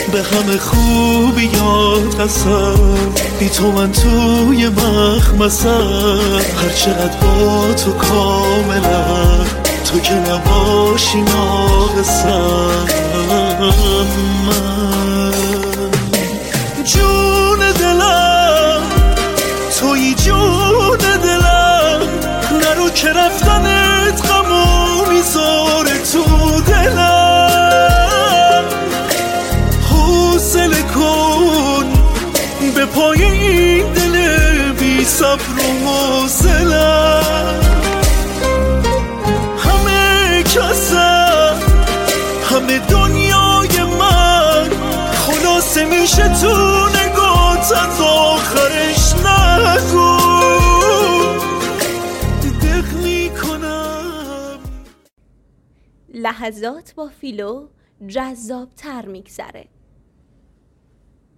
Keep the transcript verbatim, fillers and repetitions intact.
به همه خوبیات قسم، بی تو من توی مخمسم، هر چقدر با تو کاملم، تو که نباشی ناقصم. من جون دلم توی جون دلم، نرو که رفتنت غمو میذاره تو دلم. حوصله کن به پای این دل بی صبر و حوصله‌ام، همه کسم همه دنیای من خلاصه میشه تو نگات، از آخرش نگو دق میکنم. لحظات با فیلو جذاب تر میگذره.